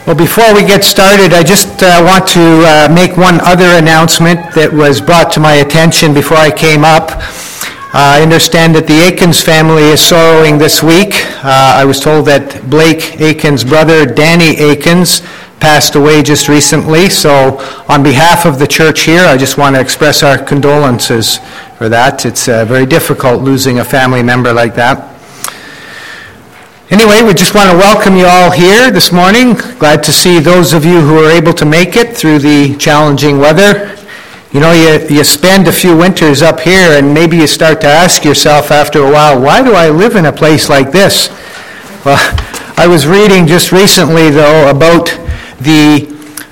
Well, before we get started, I just want to make one other announcement that was brought to my attention before I came up. I understand that the Aikens family is sorrowing this week. I was told that Blake Aikens' brother, Danny Aikens, passed away just recently. So on behalf of the church here, I just want to express our condolences for that. It's very difficult losing a family member like that. Anyway, we just want to welcome you all here this morning. Glad to see those of you who are able to make it through the challenging weather. You know, you spend a few winters up here and maybe you start to ask yourself after a while, why do I live in a place like this? Well, I was reading just recently, though, about the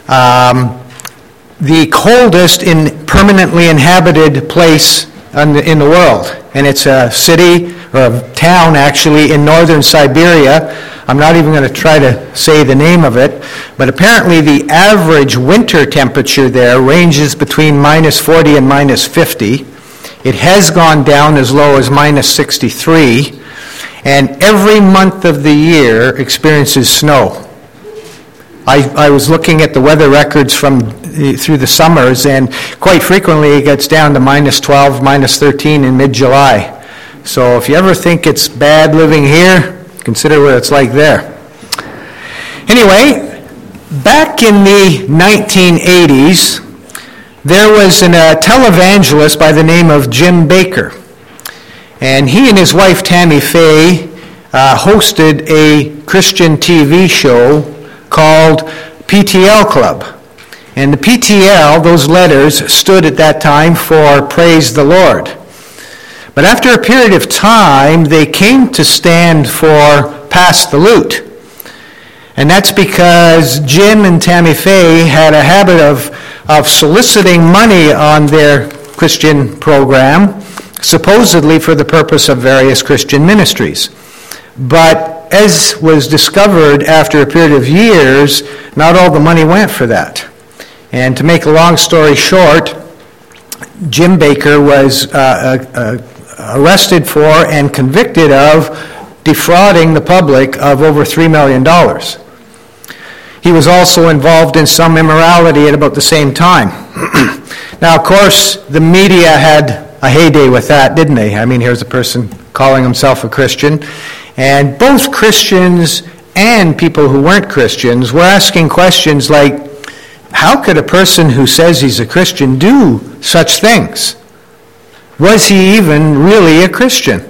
coldest permanently inhabited place in the world. And it's a city, or a town actually, in northern Siberia. I'm not even going to try to say the name of it, but apparently the average winter temperature there ranges between minus 40 and minus 50. It has gone down as low as minus 63, and every month of the year experiences snow. I was looking at the weather records through the summers, and quite frequently it gets down to minus 12, minus 13 in mid-July. So if you ever think it's bad living here, consider what it's like there. Anyway, back in the 1980s, there was a televangelist by the name of Jim Bakker. And he and his wife Tammy Faye hosted a Christian TV show called PTL Club. And the PTL, those letters, stood at that time for Praise the Lord. But after a period of time, they came to stand for Pass the Loot. And that's because Jim and Tammy Faye had a habit of soliciting money on their Christian program, supposedly for the purpose of various Christian ministries. But as was discovered after a period of years, not all the money went for that. And to make a long story short, Jim Bakker was arrested for and convicted of defrauding the public of over $3 million. He was also involved in some immorality at about the same time. Now, of course, the media had a heyday with that, didn't they? I mean, here's a person calling himself a Christian. And both Christians and people who weren't Christians were asking questions like, how could a person who says he's a Christian do such things? Was he even really a Christian?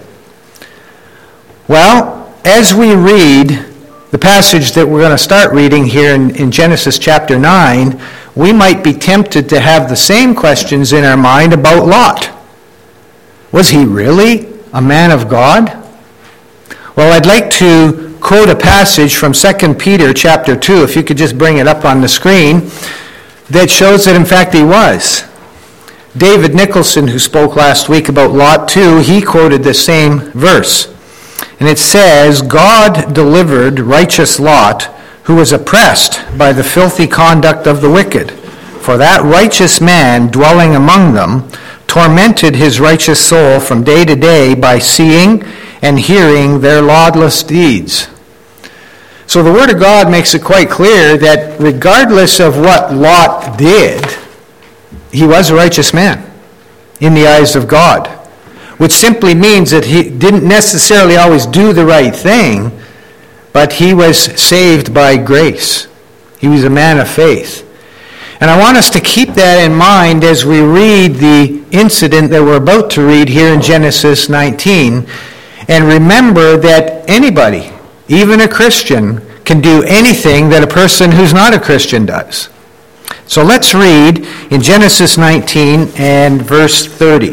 Well, as we read the passage that we're going to start reading here in Genesis chapter 9, we might be tempted to have the same questions in our mind about Lot. Was he really a man of God? Well, I'd like to quote a passage from 2 Peter chapter 2, if you could just bring it up on the screen, that shows that in fact he was. David Nicholson, who spoke last week about Lot 2, he quoted the same verse. And it says, God delivered righteous Lot, who was oppressed by the filthy conduct of the wicked. For that righteous man dwelling among them tormented his righteous soul from day to day by seeing and hearing their lawless deeds. So the Word of God makes it quite clear that regardless of what Lot did, he was a righteous man in the eyes of God, which simply means that he didn't necessarily always do the right thing, but he was saved by grace. He was a man of faith. And I want us to keep that in mind as we read the incident that we're about to read here in Genesis 19, and remember that anybody, even a Christian, can do anything that a person who's not a Christian does. So let's read in Genesis 19 and verse 30.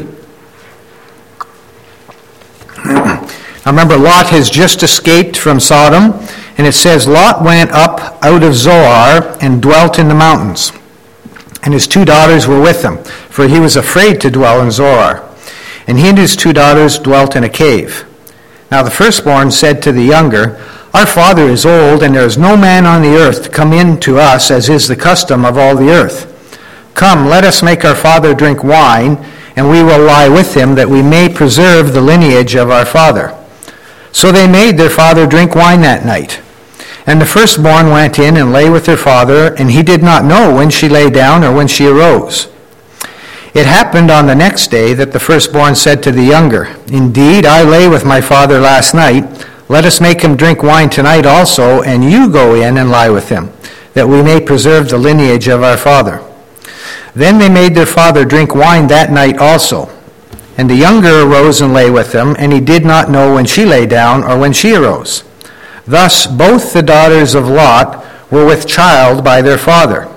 Now remember, Lot has just escaped from Sodom, and it says, Lot went up out of Zoar and dwelt in the mountains, and his 2 daughters were with him, for he was afraid to dwell in Zoar. And he and his 2 daughters dwelt in a cave. Now the firstborn said to the younger, Our father is old, and there is no man on the earth to come in to us, as is the custom of all the earth. Come, let us make our father drink wine, and we will lie with him, that we may preserve the lineage of our father. So they made their father drink wine that night. And the firstborn went in and lay with her father, and he did not know when she lay down or when she arose. It happened on the next day that the firstborn said to the younger, Indeed, I lay with my father last night. Let us make him drink wine tonight also, and you go in and lie with him, that we may preserve the lineage of our father. Then they made their father drink wine that night also. And the younger arose and lay with him, and he did not know when she lay down or when she arose. Thus both the daughters of Lot were with child by their father.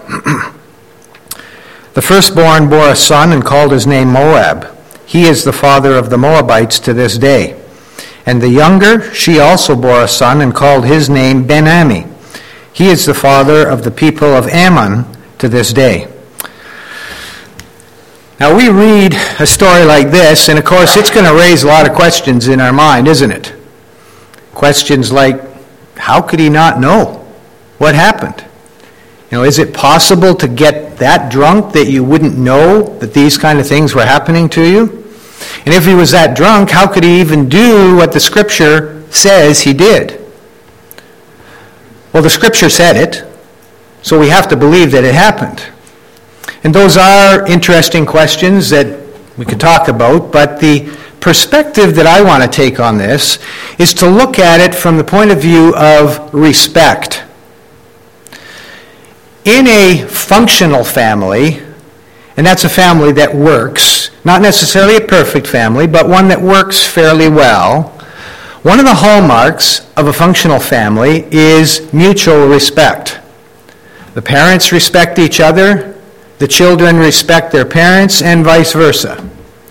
The firstborn bore a son and called his name Moab. He is the father of the Moabites to this day. And the younger, she also bore a son and called his name Ben-Ammi. He is the father of the people of Ammon to this day. Now we read a story like this, and of course it's going to raise a lot of questions in our mind, isn't it? Questions like, how could he not know what happened? Is it possible to get that drunk that you wouldn't know that these kind of things were happening to you? And if he was that drunk, how could he even do what the Scripture says he did? Well, the Scripture said it, so we have to believe that it happened. And those are interesting questions that we could talk about, but the perspective that I want to take on this is to look at it from the point of view of respect. In a functional family, and that's a family that works, not necessarily a perfect family, but one that works fairly well, one of the hallmarks of a functional family is mutual respect. The parents respect each other, the children respect their parents, and vice versa.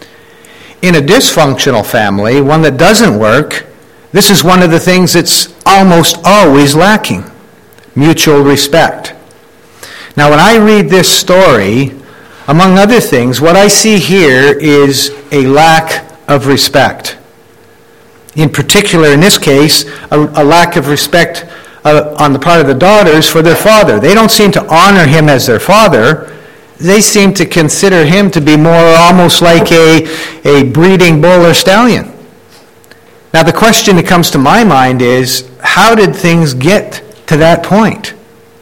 In a dysfunctional family, one that doesn't work, this is one of the things that's almost always lacking: mutual respect. Now, when I read this story, among other things, what I see here is a lack of respect. In particular, in this case, a lack of respect on the part of the daughters for their father. They don't seem to honor him as their father. They seem to consider him to be more almost like a breeding bull or stallion. Now, the question that comes to my mind is, how did things get to that point?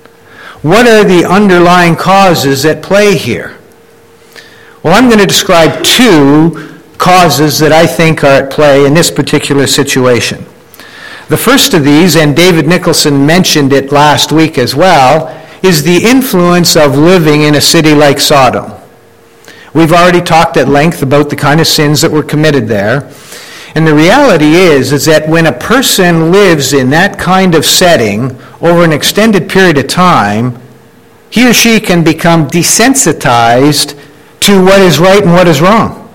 What are the underlying causes at play here? Well, I'm going to describe two causes that I think are at play in this particular situation. The first of these, and David Nicholson mentioned it last week as well, is the influence of living in a city like Sodom. We've already talked at length about the kind of sins that were committed there. And the reality is that when a person lives in that kind of setting over an extended period of time, he or she can become desensitized to what is right and what is wrong.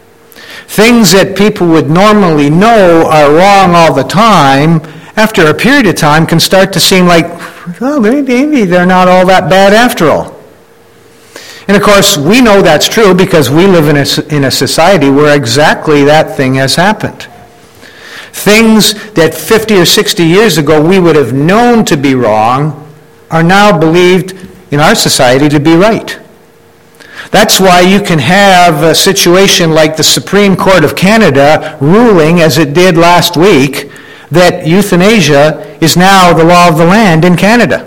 Things that people would normally know are wrong all the time, after a period of time can start to seem like, well, maybe they're not all that bad after all. And of course, we know that's true because we live in a society where exactly that thing has happened. Things that 50 or 60 years ago we would have known to be wrong are now believed in our society to be right. That's why you can have a situation like the Supreme Court of Canada ruling, as it did last week, that euthanasia is now the law of the land in Canada.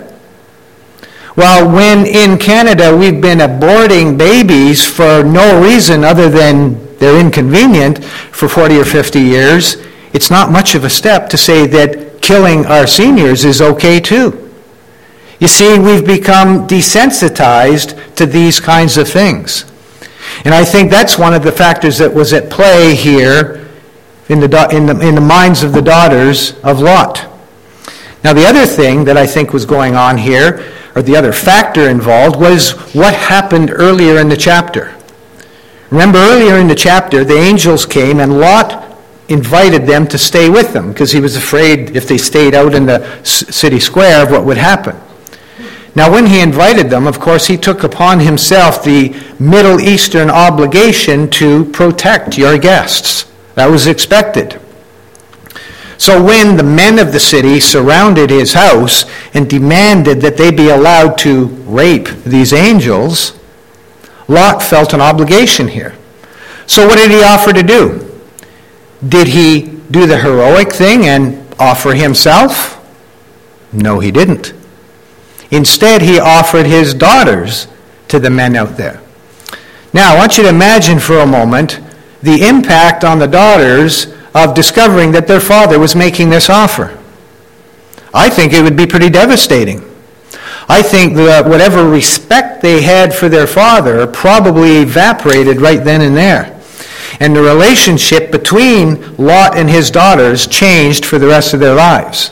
Well, when in Canada we've been aborting babies for no reason other than they're inconvenient for 40 or 50 years, it's not much of a step to say that killing our seniors is okay too. You see, we've become desensitized to these kinds of things. And I think that's one of the factors that was at play here in the minds of the daughters of Lot. Now, the other thing that I think was going on here, or the other factor involved, was what happened earlier in the chapter. Remember, earlier in the chapter, the angels came and Lot invited them to stay with them because he was afraid if they stayed out in the city square of what would happen. Now, when he invited them, of course, he took upon himself the Middle Eastern obligation to protect your guests. That was expected. So when the men of the city surrounded his house and demanded that they be allowed to rape these angels, Lot felt an obligation here. So what did he offer to do? Did he do the heroic thing and offer himself? No, he didn't. Instead, he offered his daughters to the men out there. Now, I want you to imagine for a moment the impact on the daughters of discovering that their father was making this offer. I think it would be pretty devastating. I think that whatever respect they had for their father probably evaporated right then and there. And the relationship between Lot and his daughters changed for the rest of their lives.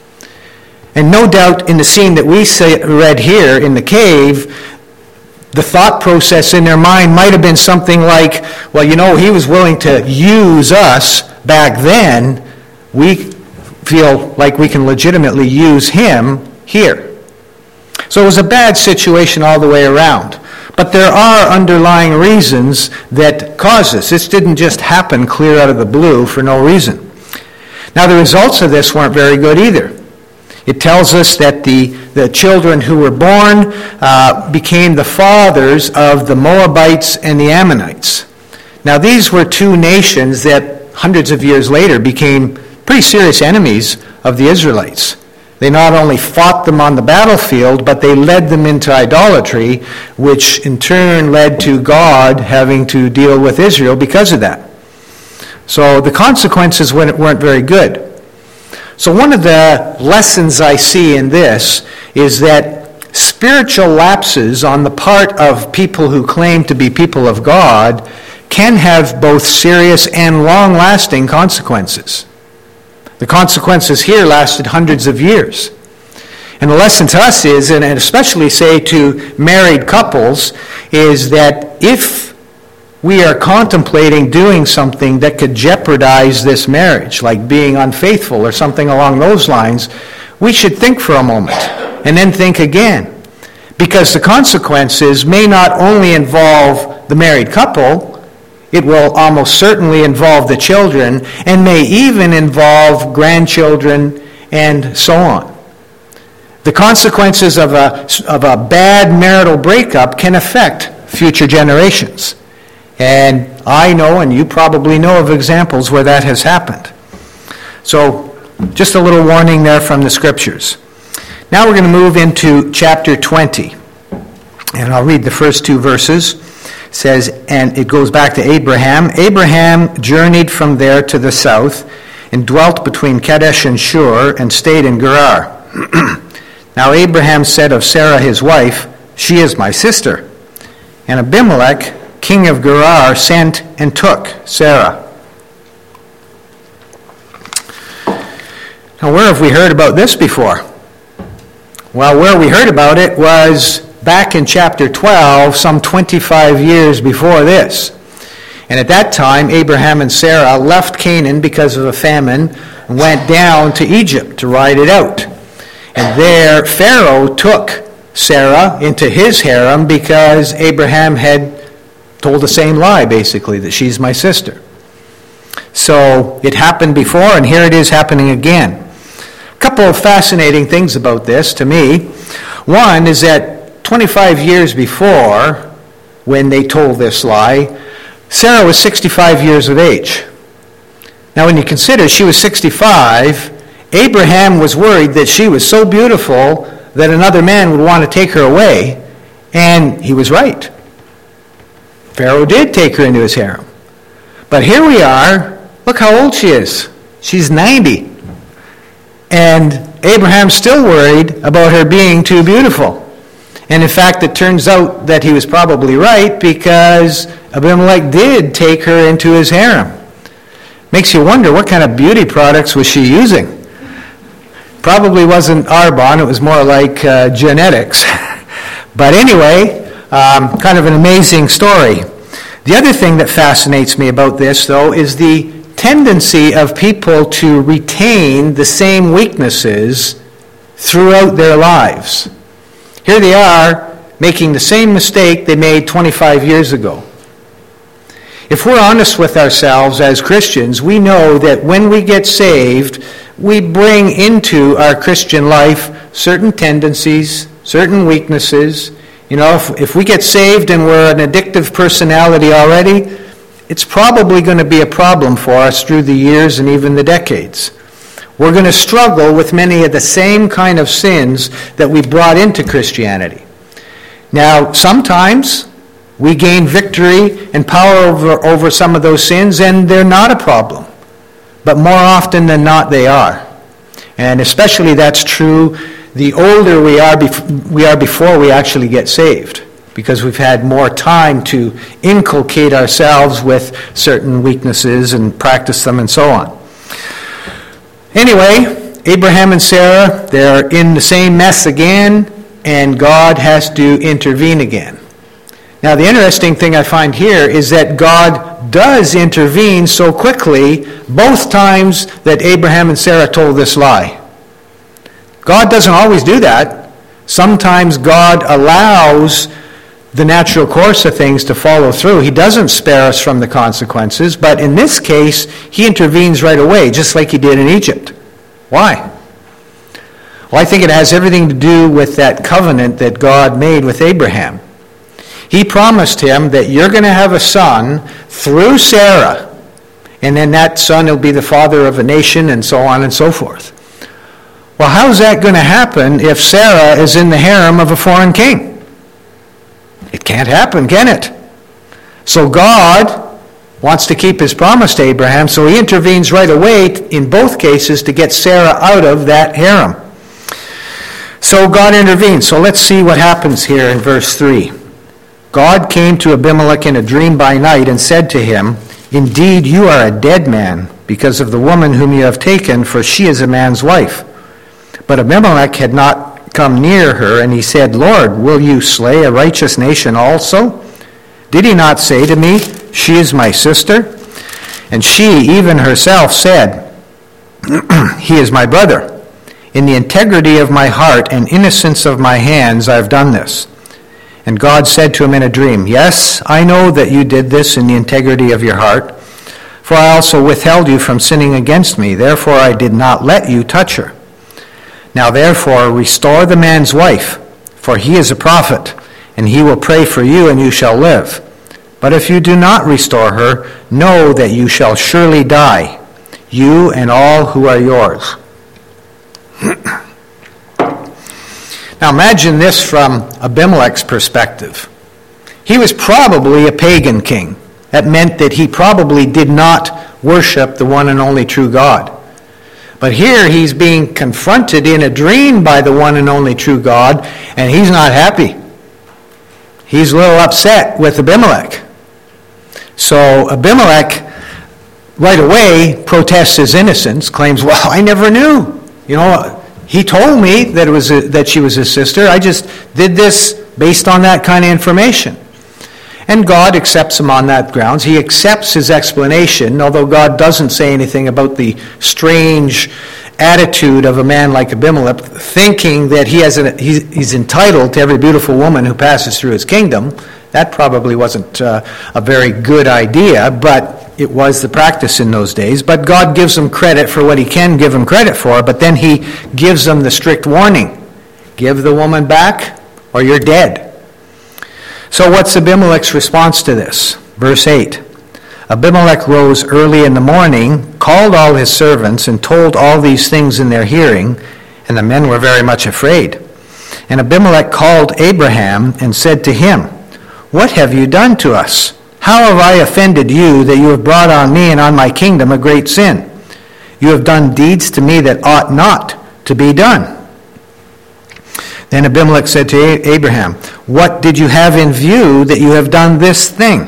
And no doubt in the scene that we read here in the cave, the thought process in their mind might have been something like, well, you know, he was willing to use us back then. We feel like we can legitimately use him here. So it was a bad situation all the way around. But there are underlying reasons that cause this. This didn't just happen clear out of the blue for no reason. Now, the results of this weren't very good either. It tells us that the children who were born became the fathers of the Moabites and the Ammonites. Now, these were two nations that hundreds of years later became pretty serious enemies of the Israelites. They not only fought them on the battlefield, but they led them into idolatry, which in turn led to God having to deal with Israel because of that. So the consequences weren't very good. So one of the lessons I see in this is that spiritual lapses on the part of people who claim to be people of God can have both serious and long-lasting consequences. The consequences here lasted hundreds of years. And the lesson to us is, and especially say to married couples, is that if we are contemplating doing something that could jeopardize this marriage, like being unfaithful or something along those lines, we should think for a moment and then think again. Because the consequences may not only involve the married couple, it will almost certainly involve the children and may even involve grandchildren and so on. The consequences of a bad marital breakup can affect future generations. And I know, and you probably know of examples where that has happened. So, just a little warning there from the Scriptures. Now we're going to move into chapter 20. And I'll read the first two verses. It says, and it goes back to Abraham. Abraham journeyed from there to the south and dwelt between Kadesh and Shur and stayed in Gerar. Now Abraham said of Sarah his wife, "She is my sister." And Abimelech, king of Gerar, sent and took Sarah. Now, where have we heard about this before? Well, where we heard about it was back in chapter 12, some 25 years before this. And at that time, Abraham and Sarah left Canaan because of a famine and went down to Egypt to ride it out. And there, Pharaoh took Sarah into his harem because Abraham had told the same lie, basically, that she's my sister. So it happened before, and here it is happening again. A couple of fascinating things about this to me. One is that 25 years before, when they told this lie, Sarah was 65 years of age. Now, when you consider she was 65, Abraham was worried that she was so beautiful that another man would want to take her away, and he was right. Pharaoh did take her into his harem. But here we are. Look how old she is. She's 90. And Abraham's still worried about her being too beautiful. And in fact, it turns out that he was probably right because Abimelech did take her into his harem. Makes you wonder, what kind of beauty products was she using? Probably wasn't Arbonne. It was more like genetics. But anyway, kind of an amazing story. The other thing that fascinates me about this, though, is the tendency of people to retain the same weaknesses throughout their lives. Here they are making the same mistake they made 25 years ago. If we're honest with ourselves as Christians, we know that when we get saved, we bring into our Christian life certain tendencies, certain weaknesses. You know, if we get saved and we're an addictive personality already, it's probably going to be a problem for us through the years and even the decades. We're going to struggle with many of the same kind of sins that we brought into Christianity. Now, sometimes we gain victory and power over some of those sins, and they're not a problem. But more often than not, they are. And especially that's true the older we are before we actually get saved, because we've had more time to inculcate ourselves with certain weaknesses and practice them and so on. Anyway, Abraham and Sarah, they're in the same mess again, and God has to intervene again. Now, the interesting thing I find here is that God does intervene so quickly both times that Abraham and Sarah told this lie. God doesn't always do that. Sometimes God allows the natural course of things to follow through. He doesn't spare us from the consequences, but in this case, he intervenes right away, just like he did in Egypt. Why? Well, I think it has everything to do with that covenant that God made with Abraham. He promised him that you're going to have a son through Sarah, and then that son will be the father of a nation, and so on and so forth. Well, how's that going to happen if Sarah is in the harem of a foreign king? It can't happen, can it? So God wants to keep his promise to Abraham, so he intervenes right away in both cases to get Sarah out of that harem. So God intervenes. So let's see what happens here in verse 3. God came to Abimelech in a dream by night and said to him, "Indeed, you are a dead man because of the woman whom you have taken, for she is a man's wife." But Abimelech had not come near her, and he said, "Lord, will you slay a righteous nation also? Did he not say to me, 'She is my sister'?" And she, even herself, said, "He is my brother. In the integrity of my heart and innocence of my hands I have done this." And God said to him in a dream, "Yes, I know that you did this in the integrity of your heart, for I also withheld you from sinning against me. Therefore I did not let you touch her. Now therefore restore the man's wife, for he is a prophet, and he will pray for you, and you shall live. But if you do not restore her, know that you shall surely die, you and all who are yours." Now imagine this from Abimelech's perspective. He was probably a pagan king. That meant that he probably did not worship the one and only true God. But here he's being confronted in a dream by the one and only true God, and he's not happy. He's a little upset with Abimelech. So Abimelech right away protests his innocence, claims, "Well, I never knew. He told me that she was his sister. I just did this based on that kind of information." And God accepts him on that grounds. He accepts his explanation, although God doesn't say anything about the strange attitude of a man like Abimelech, thinking that he's entitled to every beautiful woman who passes through his kingdom. That probably wasn't a very good idea, but it was the practice in those days. But God gives him credit for what he can give him credit for, but then he gives him the strict warning: give the woman back or you're dead. So what's Abimelech's response to this? Verse 8. Abimelech rose early in the morning, called all his servants, and told all these things in their hearing, and the men were very much afraid. And Abimelech called Abraham and said to him, "What have you done to us? How have I offended you that you have brought on me and on my kingdom a great sin? You have done deeds to me that ought not to be done." Then Abimelech said to Abraham, "What did you have in view that you have done this thing?"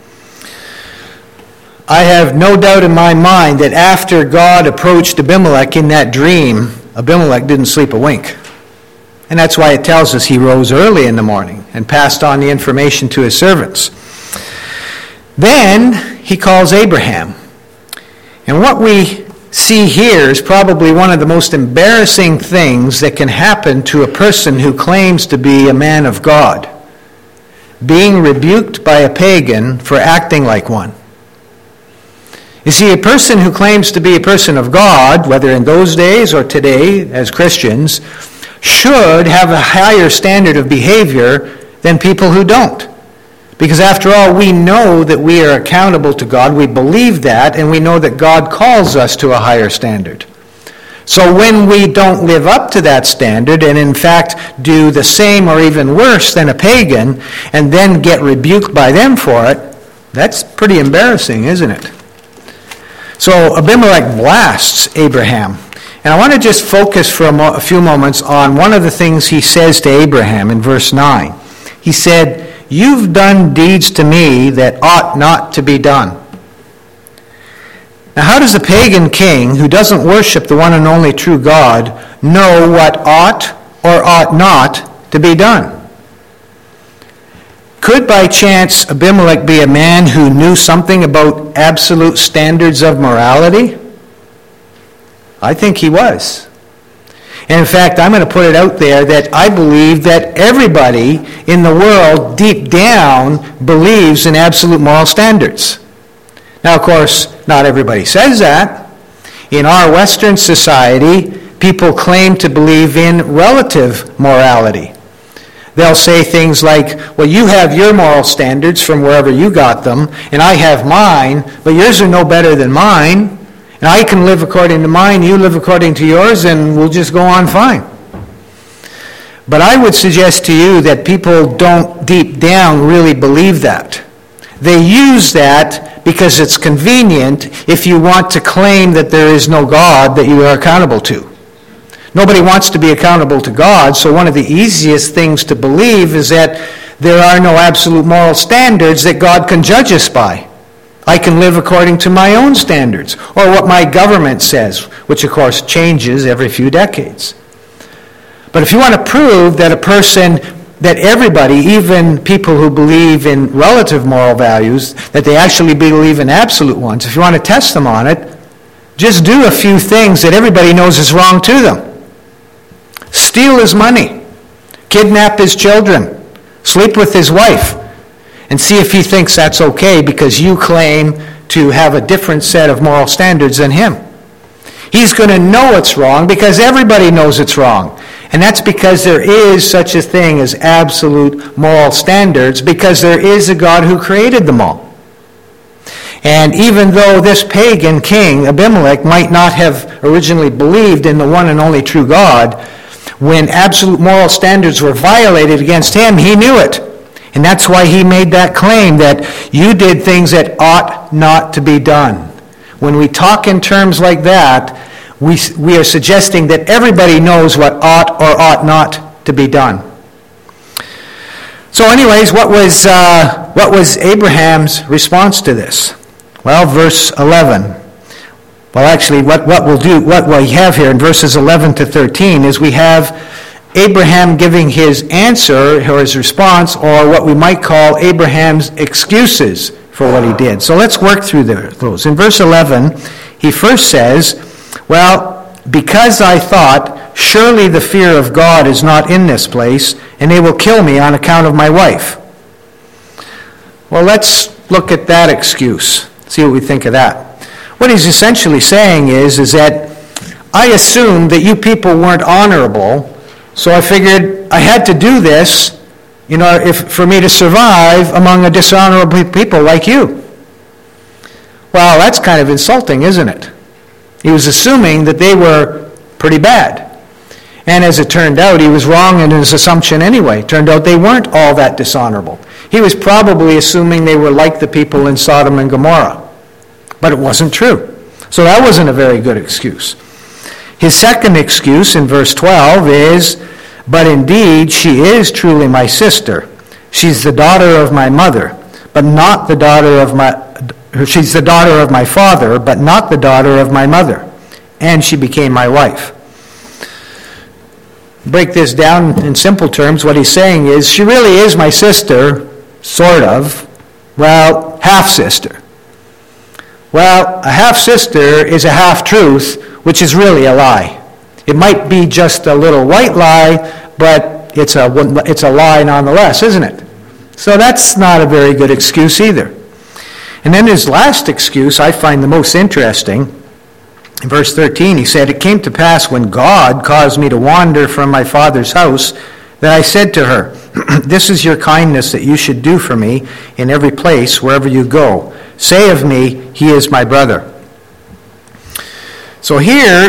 I have no doubt in my mind that after God approached Abimelech in that dream, Abimelech didn't sleep a wink. And that's why it tells us he rose early in the morning and passed on the information to his servants. Then he calls Abraham. And what we see here is probably one of the most embarrassing things that can happen to a person who claims to be a man of God: being rebuked by a pagan for acting like one. You see, a person who claims to be a person of God, whether in those days or today as Christians, should have a higher standard of behavior than people who don't. Because after all, we know that we are accountable to God, we believe that, and we know that God calls us to a higher standard. So when we don't live up to that standard and in fact do the same or even worse than a pagan and then get rebuked by them for it, that's pretty embarrassing, isn't it? So Abimelech blasts Abraham. And I want to just focus for a few moments on one of the things he says to Abraham in verse 9. He said, "You've done deeds to me that ought not to be done." Now, how does a pagan king who doesn't worship the one and only true God know what ought or ought not to be done? Could by chance Abimelech be a man who knew something about absolute standards of morality? I think he was. And in fact, I'm going to put it out there that I believe that everybody in the world deep down believes in absolute moral standards. Now, of course, not everybody says that. In our Western society, people claim to believe in relative morality. They'll say things like, well, you have your moral standards from wherever you got them, and I have mine, but yours are no better than mine. And I can live according to mine, you live according to yours, and we'll just go on fine. But I would suggest to you that people don't deep down really believe that. They use that because it's convenient if you want to claim that there is no God that you are accountable to. Nobody wants to be accountable to God, so one of the easiest things to believe is that there are no absolute moral standards that God can judge us by. I can live according to my own standards, or what my government says, which of course changes every few decades. But if you want to prove that that everybody, even people who believe in relative moral values, that they actually believe in absolute ones, if you want to test them on it, just do a few things that everybody knows is wrong to them. Steal his money, kidnap his children, sleep with his wife, and see if he thinks that's okay because you claim to have a different set of moral standards than him. He's going to know it's wrong because everybody knows it's wrong. And that's because there is such a thing as absolute moral standards, because there is a God who created them all. And even though this pagan king, Abimelech, might not have originally believed in the one and only true God, when absolute moral standards were violated against him, he knew it. And that's why he made that claim that you did things that ought not to be done. When we talk in terms like that, we are suggesting that everybody knows what ought or ought not to be done. So anyways, what was Abraham's response to this? Well, verse 11. Well, actually, what we have here in verses 11 to 13 is we have Abraham giving his answer, or his response, or what we might call Abraham's excuses for what he did. So let's work through those. In verse 11, he first says, well, because I thought, surely the fear of God is not in this place, and they will kill me on account of my wife. Well, let's look at that excuse, see what we think of that. What he's essentially saying is that I assumed that you people weren't honorable, so I figured I had to do this, for me to survive among a dishonorable people like you. Well, that's kind of insulting, isn't it? He was assuming that they were pretty bad. And as it turned out, he was wrong in his assumption anyway. It turned out they weren't all that dishonorable. He was probably assuming they were like the people in Sodom and Gomorrah. But it wasn't true. So that wasn't a very good excuse. His second excuse in verse 12 is, but indeed she is truly my sister. She's the daughter of my mother, but not the daughter of she's the daughter of my father, but not the daughter of my mother. And she became my wife. Break this down in simple terms. What he's saying is, she really is my sister, sort of. Well, half-sister. Well, a half-sister is a half-truth, which is really a lie. It might be just a little white lie, but it's a lie nonetheless, isn't it? So that's not a very good excuse either. And then his last excuse I find the most interesting. In verse 13, he said, it came to pass when God caused me to wander from my father's house that I said to her, this is your kindness that you should do for me in every place wherever you go. Say of me, he is my brother. So here,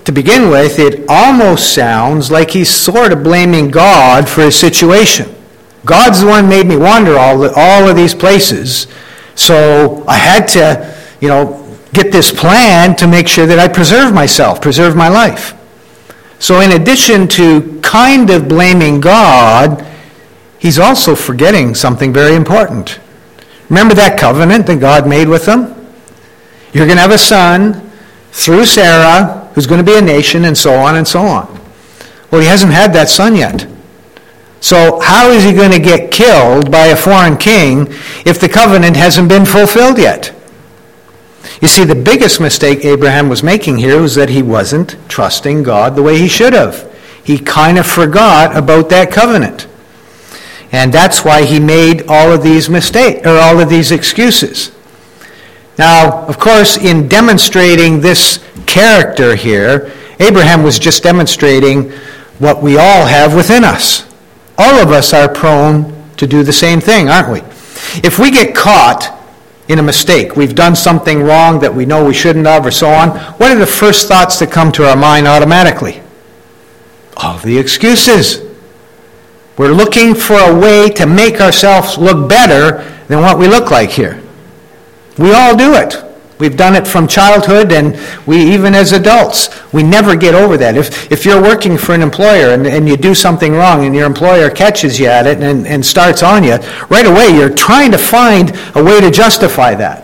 to begin with, it almost sounds like he's sort of blaming God for his situation. God's the one who made me wander all of these places, so I had to, get this plan to make sure that I preserve myself, preserve my life. So in addition to kind of blaming God, he's also forgetting something very important. Remember that covenant that God made with them? You're going to have a son through Sarah who's going to be a nation, and so on and so on. Well, he hasn't had that son yet. So how is he going to get killed by a foreign king if the covenant hasn't been fulfilled yet? You see, the biggest mistake Abraham was making here was that he wasn't trusting God the way he should have. He kind of forgot about that covenant. And that's why he made all of these mistakes, or all of these excuses. Now, of course, in demonstrating this character here, Abraham was just demonstrating what we all have within us. All of us are prone to do the same thing, aren't we? If we get caught in a mistake, we've done something wrong that we know we shouldn't have, or so on, what are the first thoughts that come to our mind automatically? All the excuses. We're looking for a way to make ourselves look better than what we look like here. We all do it. We've done it from childhood, and we even as adults. We never get over that. If you're working for an employer and you do something wrong and your employer catches you at it and starts on you, right away you're trying to find a way to justify that.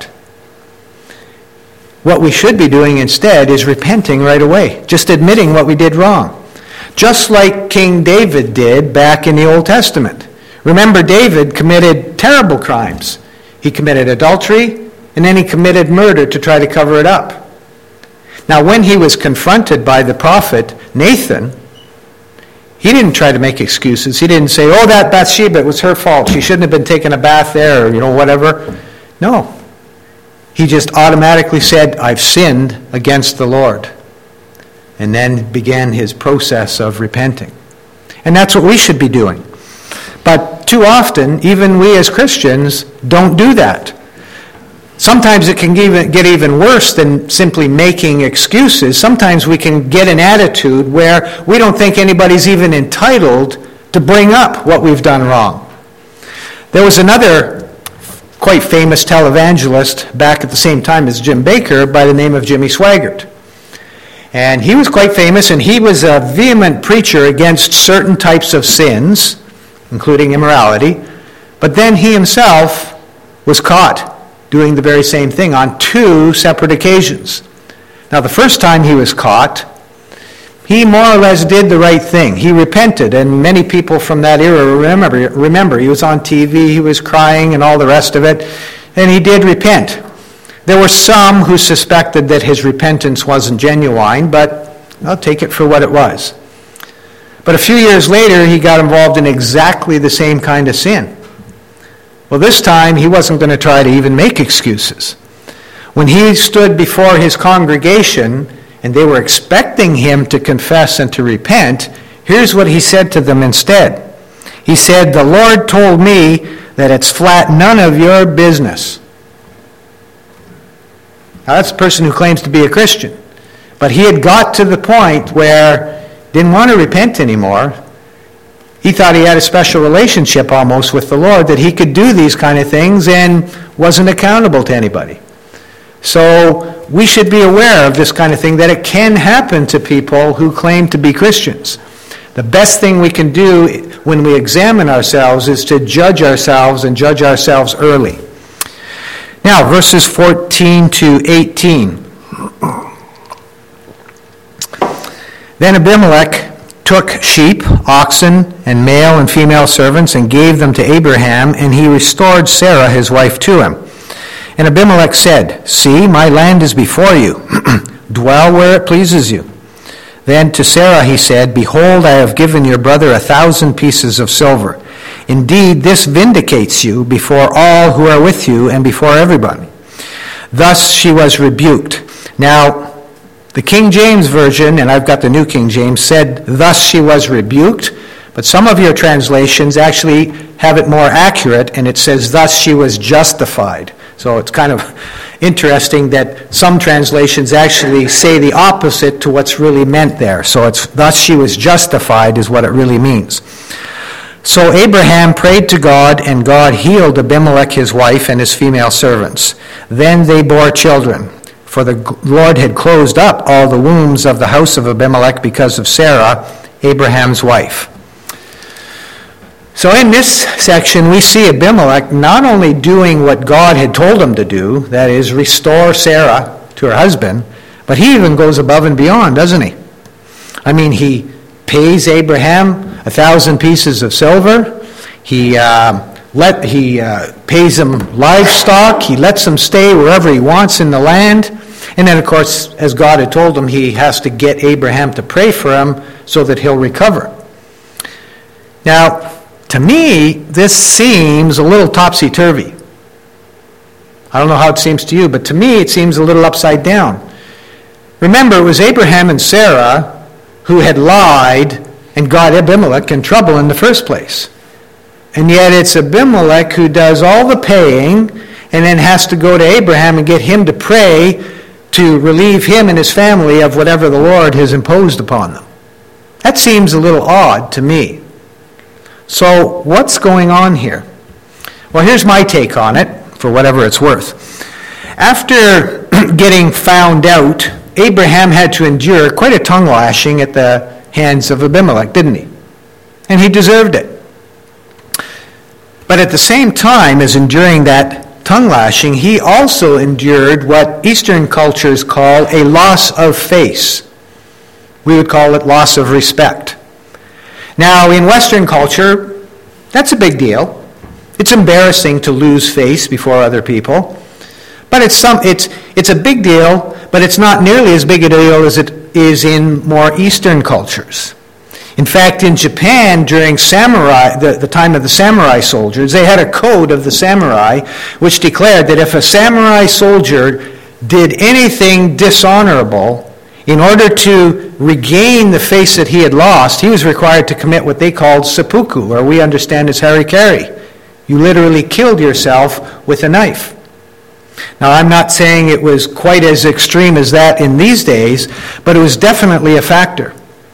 What we should be doing instead is repenting right away, just admitting what we did wrong. Just like King David did back in the Old Testament. Remember, David committed terrible crimes. He committed adultery, and then he committed murder to try to cover it up. Now, when he was confronted by the prophet Nathan, he didn't try to make excuses. He didn't say, oh, that Bathsheba, it was her fault. She shouldn't have been taking a bath there, or, whatever. No. He just automatically said, I've sinned against the Lord. And then began his process of repenting. And that's what we should be doing. But too often, even we as Christians don't do that. Sometimes it can get even worse than simply making excuses. Sometimes we can get an attitude where we don't think anybody's even entitled to bring up what we've done wrong. There was another quite famous televangelist back at the same time as Jim Bakker by the name of Jimmy Swaggart. And he was quite famous, and he was a vehement preacher against certain types of sins, including immorality. But then he himself was caught doing the very same thing on 2 separate occasions. Now, the first time he was caught, he more or less did the right thing. He repented, and many people from that era remember he was on TV, he was crying and all the rest of it, and he did repent. There were some who suspected that his repentance wasn't genuine, but I'll take it for what it was. But a few years later, he got involved in exactly the same kind of sin. Well, this time, he wasn't going to try to even make excuses. When he stood before his congregation, and they were expecting him to confess and to repent, here's what he said to them instead. He said, the Lord told me that it's flat none of your business. Now, that's a person who claims to be a Christian. But he had got to the point where he didn't want to repent anymore. He thought he had a special relationship almost with the Lord, that he could do these kind of things and wasn't accountable to anybody. So we should be aware of this kind of thing, that it can happen to people who claim to be Christians. The best thing we can do when we examine ourselves is to judge ourselves, and judge ourselves early. Now, verses 14 to 18. Then Abimelech took sheep, oxen, and male and female servants, and gave them to Abraham, and he restored Sarah his wife to him. And Abimelech said, see, my land is before you. Dwell where it pleases you. Then to Sarah he said, behold, I have given your brother 1,000 pieces of silver. Indeed, this vindicates you before all who are with you and before everybody. Thus she was rebuked. Now, the King James Version, and I've got the New King James, said, thus she was rebuked. But some of your translations actually have it more accurate, and it says, thus she was justified. So it's kind of Interesting that some translations actually say the opposite to what's really meant there. So it's thus she was justified is what it really means. So Abraham prayed to God, and God healed Abimelech his wife and his female servants. Then they bore children, for the Lord had closed up all the wombs of the house of Abimelech because of Sarah, Abraham's wife. So in this section, we see Abimelech not only doing what God had told him to do, that is, restore Sarah to her husband, but he even goes above and beyond, doesn't he? I mean, he pays Abraham 1,000 pieces of silver. He pays him livestock. He lets him stay wherever he wants in the land. And then, of course, as God had told him, he has to get Abraham to pray for him so that he'll recover. Now, to me, this seems a little topsy-turvy. I don't know how it seems to you, but to me it seems a little upside down. Remember, it was Abraham and Sarah who had lied and got Abimelech in trouble in the first place. And yet it's Abimelech who does all the paying and then has to go to Abraham and get him to pray to relieve him and his family of whatever the Lord has imposed upon them. That seems a little odd to me. So what's going on here? Well, here's my take on it, for whatever it's worth. After getting found out, Abraham had to endure quite a tongue lashing at the hands of Abimelech, didn't he? And he deserved it. But at the same time as enduring that tongue lashing, he also endured what Eastern cultures call a loss of face. We would call it loss of respect. Now, in Western culture, that's a big deal. It's embarrassing to lose face before other people. But it's a big deal, but it's not nearly as big a deal as it is in more Eastern cultures. In fact, in Japan, during the time of the samurai soldiers, they had a code of the samurai which declared that if a samurai soldier did anything dishonorable, in order to regain the face that he had lost, he was required to commit what they called seppuku, or we understand as harikari. You literally killed yourself with a knife. Now, I'm not saying it was quite as extreme as that in these days, but it was definitely a factor.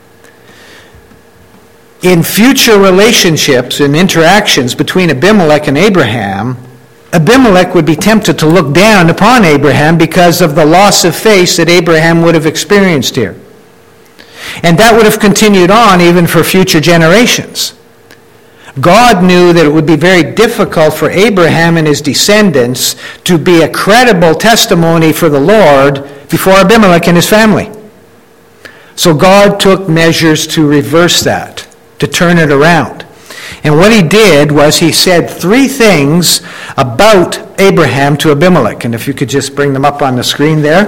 In future relationships and interactions between Abimelech and Abraham, Abimelech would be tempted to look down upon Abraham because of the loss of face that Abraham would have experienced here. And that would have continued on even for future generations. God knew that it would be very difficult for Abraham and his descendants to be a credible testimony for the Lord before Abimelech and his family. So God took measures to reverse that, to turn it around. And what he did was he said 3 things about Abraham to Abimelech. And if you could just bring them up on the screen there.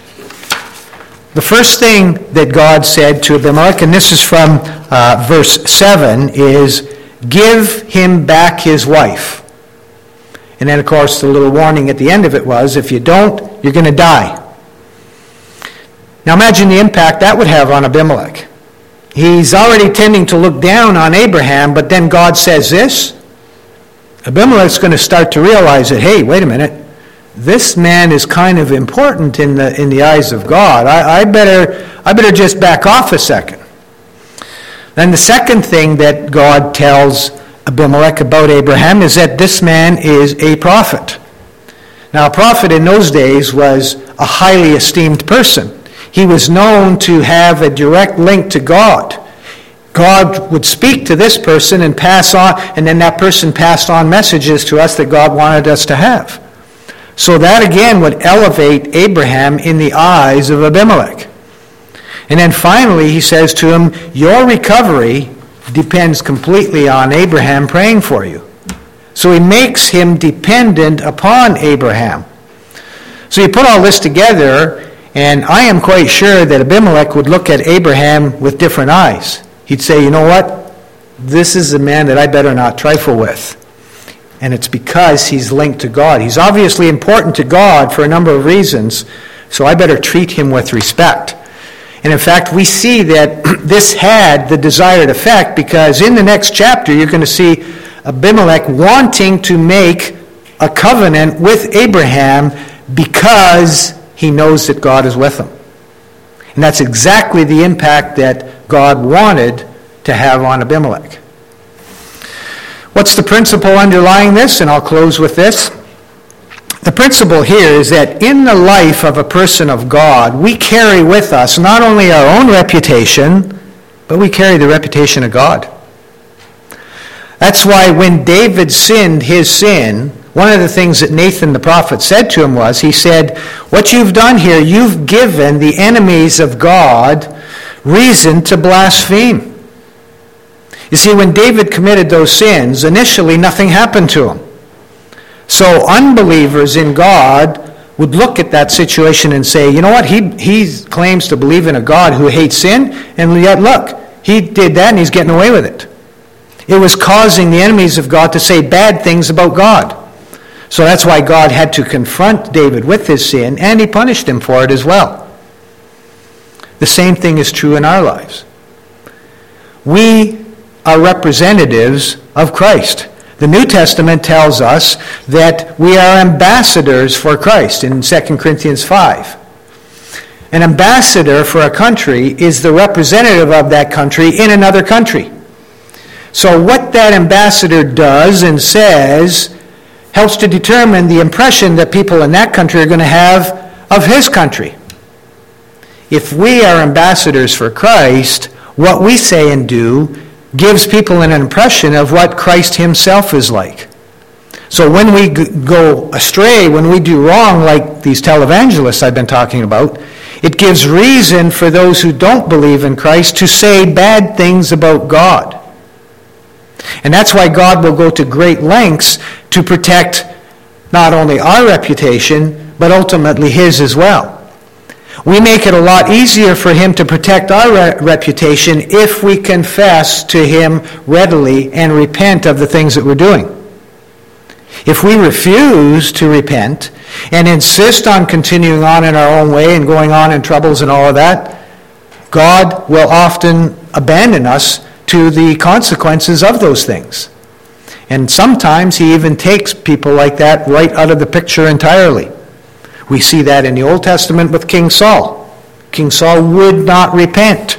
The first thing that God said to Abimelech, and this is from verse 7, is, give him back his wife. And then, of course, the little warning at the end of it was, if you don't, you're going to die. Now imagine the impact that would have on Abimelech. He's already tending to look down on Abraham, but then God says this. Abimelech's going to start to realize that, hey, wait a minute, this man is kind of important in the eyes of God. I better just back off a second. Then the second thing that God tells Abimelech about Abraham is that this man is a prophet. Now, a prophet in those days was a highly esteemed person. He was known to have a direct link to God. God would speak to this person and pass on, and then that person passed on messages to us that God wanted us to have. So that again would elevate Abraham in the eyes of Abimelech. And then finally he says to him, your recovery depends completely on Abraham praying for you. So he makes him dependent upon Abraham. So you put all this together, and I am quite sure that Abimelech would look at Abraham with different eyes. He'd say, you know what? This is a man that I better not trifle with. And it's because he's linked to God. He's obviously important to God for a number of reasons, so I better treat him with respect. And in fact, we see that this had the desired effect, because in the next chapter you're going to see Abimelech wanting to make a covenant with Abraham because he knows that God is with him. And that's exactly the impact that God wanted to have on Abimelech. What's the principle underlying this? And I'll close with this. The principle here is that in the life of a person of God, we carry with us not only our own reputation, but we carry the reputation of God. That's why when David sinned his sin, one of the things that Nathan the prophet said to him was, he said, what you've done here, you've given the enemies of God reason to blaspheme. You see, when David committed those sins, initially nothing happened to him. So unbelievers in God would look at that situation and say, you know what, he claims to believe in a God who hates sin, and yet look, he did that and he's getting away with it. It was causing the enemies of God to say bad things about God. So that's why God had to confront David with his sin, and he punished him for it as well. The same thing is true in our lives. We are representatives of Christ. The New Testament tells us that we are ambassadors for Christ in 2 Corinthians 5. An ambassador for a country is the representative of that country in another country. So what that ambassador does and says helps to determine the impression that people in that country are going to have of his country. If we are ambassadors for Christ, what we say and do gives people an impression of what Christ himself is like. So when we go astray, when we do wrong, like these televangelists I've been talking about, it gives reason for those who don't believe in Christ to say bad things about God. And that's why God will go to great lengths to protect not only our reputation, but ultimately his as well. We make it a lot easier for him to protect our reputation if we confess to him readily and repent of the things that we're doing. If we refuse to repent and insist on continuing on in our own way and going on in troubles and all of that, God will often abandon us to the consequences of those things. And sometimes he even takes people like that right out of the picture entirely. We see that in the Old Testament with King Saul. King Saul would not repent.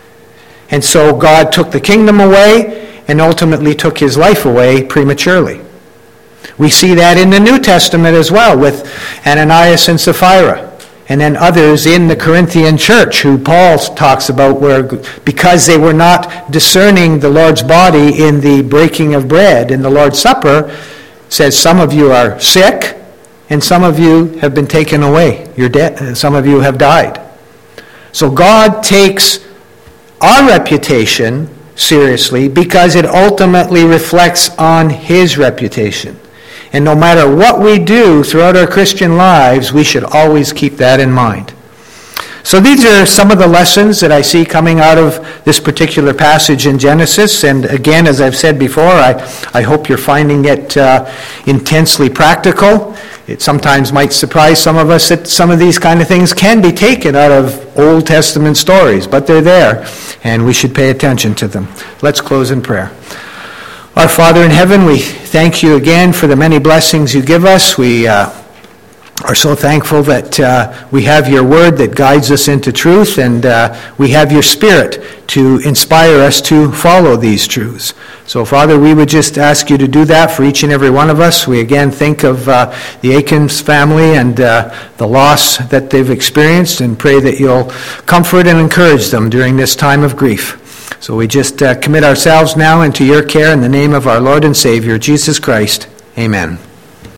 And so God took the kingdom away and ultimately took his life away prematurely. We see that in the New Testament as well with Ananias and Sapphira. And then others in the Corinthian church who Paul talks about where because they were not discerning the Lord's body in the breaking of bread in the Lord's Supper, says some of you are sick and some of you have been taken away. You're dead. Some of you have died. So God takes our reputation seriously because it ultimately reflects on his reputation. And no matter what we do throughout our Christian lives, we should always keep that in mind. So these are some of the lessons that I see coming out of this particular passage in Genesis. And again, as I've said before, I hope you're finding it intensely practical. It sometimes might surprise some of us that some of these kind of things can be taken out of Old Testament stories, but they're there, and we should pay attention to them. Let's close in prayer. Our Father in heaven, we thank you again for the many blessings you give us. We are so thankful that we have your word that guides us into truth, and we have your Spirit to inspire us to follow these truths. So, Father, we would just ask you to do that for each and every one of us. We again think of the Akins family and the loss that they've experienced, and pray that you'll comfort and encourage them during this time of grief. So we just commit ourselves now into your care in the name of our Lord and Savior, Jesus Christ. Amen.